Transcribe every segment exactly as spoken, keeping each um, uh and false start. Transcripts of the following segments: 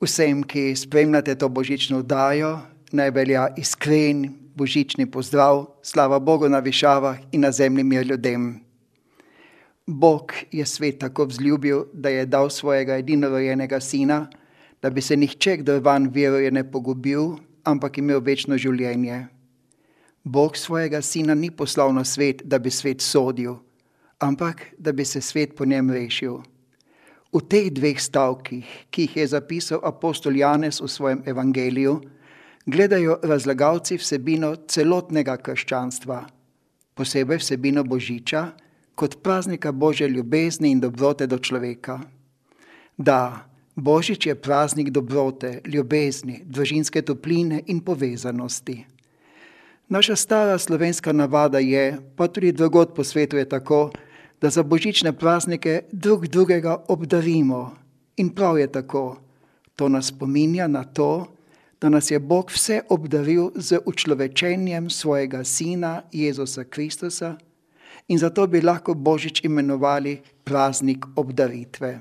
Vsem, ki spremljate to božično oddajo, naj velja iskren božični pozdrav, slava Bogu na višavah in na zemlji mir ljudem. Bog je svet tako vzljubil, da je dal svojega edinorojenega sina, da bi se nihče, kdo vanj veruje, ne pogubil, ampak imel večno življenje. Bog svojega sina ni poslal na svet, da bi svet sodil, ampak da bi se svet po njem rešil. V teh dveh stavkih, ki jih je zapisal apostol Janez v svojem evangeliju, gledajo razlagalci vsebino celotnega krščanstva, posebej vsebino Božiča, kot praznika Božje ljubezni in dobrote do človeka. Da, Božič je praznik dobrote, ljubezni, družinske topline in povezanosti. Naša stara slovenska navada je, pa tudi drugod po svetu je tako, da za božične praznike drug drugega obdarimo. In prav je tako. To nas spominja na to, da nas je Bog vse obdaril z učlovečenjem svojega Sina Jezusa Kristusa in zato bi lahko Božič imenovali praznik obdaritve.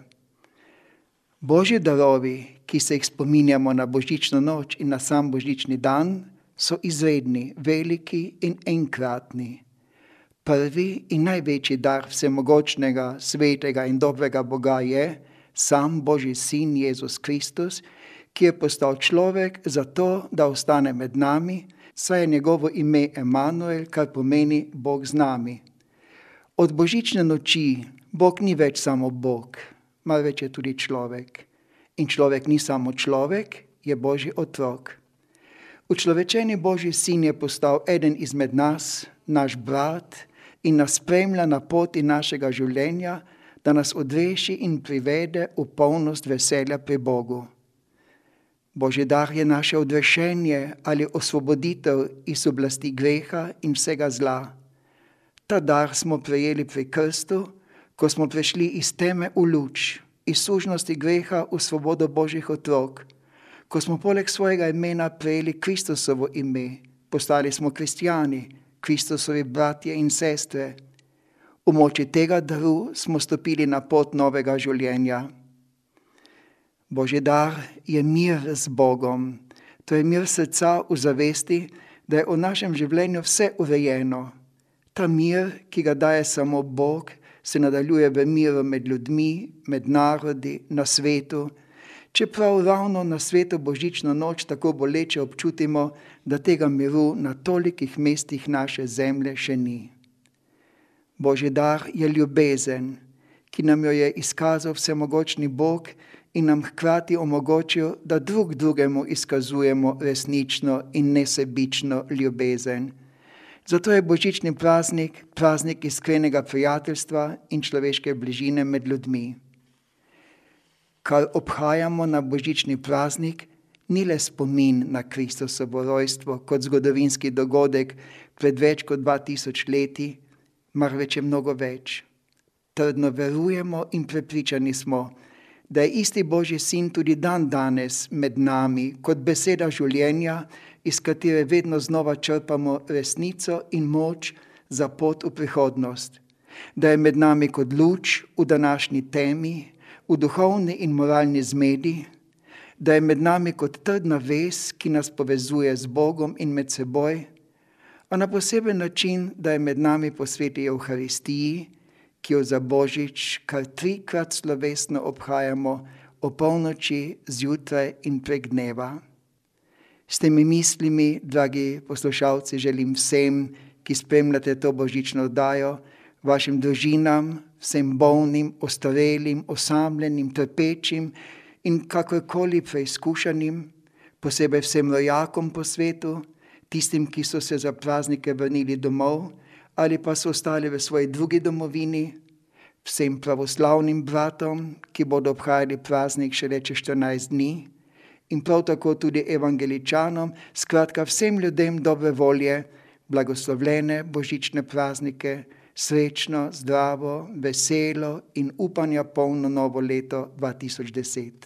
Božji darovi, ki se jih spominjamo na božično noč in na sam božični dan, so izredni, veliki in enkratni. Prvi in največji dar vsemogočnega, svetega in dobrega Boga je sam Božji sin Jezus Kristus, ki je postal človek zato, da ostane med nami, saj je njegovo ime Emanuel, kar pomeni Bog z nami. Od božične noči Bog ni več samo Bog, marveč je tudi človek. In človek ni samo človek, je Božji otrok. Učlovečeni Božji sin je postal eden izmed nas, naš brat, in nas spremlja na poti našega življenja, da nas odreši in privede v polnost veselja pri Bogu. Božji dar je naše odrešenje ali osvoboditev iz oblasti greha in vsega zla. Ta dar smo prejeli pri krstu, ko smo prešli iz teme v luč, iz sužnosti greha v svobodo Božjih otrok, ko smo poleg svojega imena prejeli Kristusovo ime, postali smo kristjani, Kristusovi bratje in sestre. V moči tega daru smo stopili na pot novega življenja. Božji dar je mir z Bogom. To je mir srca v zavesti, da je v našem življenju vse urejeno. Ta mir, ki ga daje samo Bog, se nadaljuje v miru med ljudmi, med narodi, na svetu, čeprav ravno na svetu božično noč tako boleče občutimo, da tega miru na tolikih mestih naše zemlje še ni. Božji dar je ljubezen, ki nam jo je izkazal vsemogočni Bog in nam hkrati omogočil, da drug drugemu izkazujemo resnično in nesebično ljubezen. Zato je božični praznik praznik iskrenega prijateljstva in človeške bližine med ljudmi. Kar obhajamo na božični praznik, ni le spomin na Kristusovo rojstvo kot zgodovinski dogodek pred več kot dva tisoč leti, marveč je mnogo več. Trdno verujemo in prepričani smo, da je isti Božji sin tudi dan danes med nami kot beseda življenja, iz katere vedno znova črpamo resnico in moč za pot v prihodnost. Da je med nami kot luč v današnji temi, v duhovni in moralni zmedi, da je med nami kot trdna vez, ki nas povezuje z Bogom in med seboj, a na poseben način, da je med nami po sveti Evharistiji, ki jo za Božič kar trikrat slovesno obhajamo o polnoči, zjutraj in prek dneva. S temi mislimi, dragi poslušalci, želim vsem, ki spremljate to božično oddajo, vašim družinam, vsem bolnim, ostarelim, osamljenim, trpečim in kakorkoli preizkušanim, posebej vsem rojakom po svetu, tistim, ki so se za praznike vrnili domov ali pa so ostali v svoji drugi domovini, vsem pravoslavnim bratom, ki bodo obhajali praznik šele čez štirinajst dni, in prav tako tudi evangeličanom, skratka vsem ljudem dobre volje, blagoslovljene božične praznike, srečno, zdravo, veselo in upanja polno novo leto dva tisoč deset.